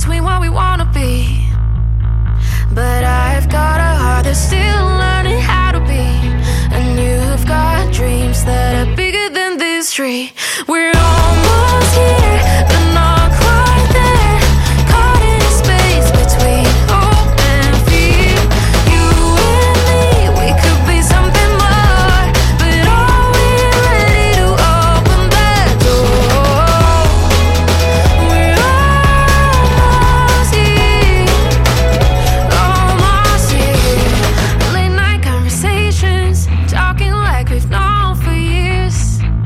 between what we wanna be. But I've got a heart that's still learning how to be. And you've got dreams that are bigger than this tree. We're almost here, but not quite there. Caught in a space between hope and fear. You and me, we could be something more. But are we ready to open that door? We're almost here, almost here. Late night conversations, talking like we've known for years.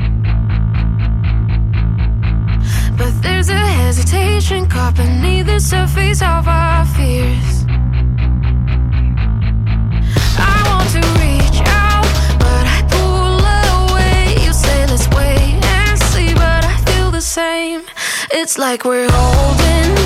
But there's a hesitation caught beneath the surface of our fears. I want to reach out, but I pull away. You say let's wait and see, but I feel the same. It's like we're holding